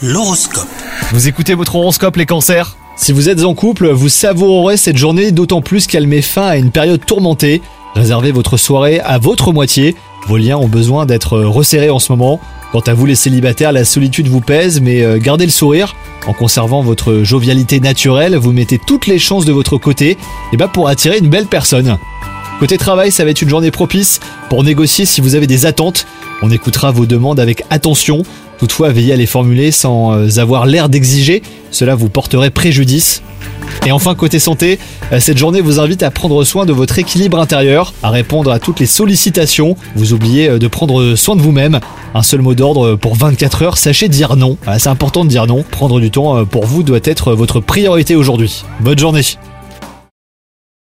L'horoscope. Vous écoutez votre horoscope les cancers ? Si vous êtes en couple, vous savourerez cette journée d'autant plus qu'elle met fin à une période tourmentée. Réservez votre soirée à votre moitié. Vos liens ont besoin d'être resserrés en ce moment. Quant à vous les célibataires, la solitude vous pèse, mais gardez le sourire. En conservant votre jovialité naturelle, vous mettez toutes les chances de votre côté pour attirer une belle personne. Côté travail, ça va être une journée propice pour négocier si vous avez des attentes. On écoutera vos demandes avec attention. Toutefois, veillez à les formuler sans avoir l'air d'exiger. Cela vous porterait préjudice. Et enfin, côté santé, cette journée vous invite à prendre soin de votre équilibre intérieur, à répondre à toutes les sollicitations. Vous oubliez de prendre soin de vous-même. Un seul mot d'ordre pour 24 heures, sachez dire non. C'est important de dire non. Prendre du temps pour vous doit être votre priorité aujourd'hui. Bonne journée.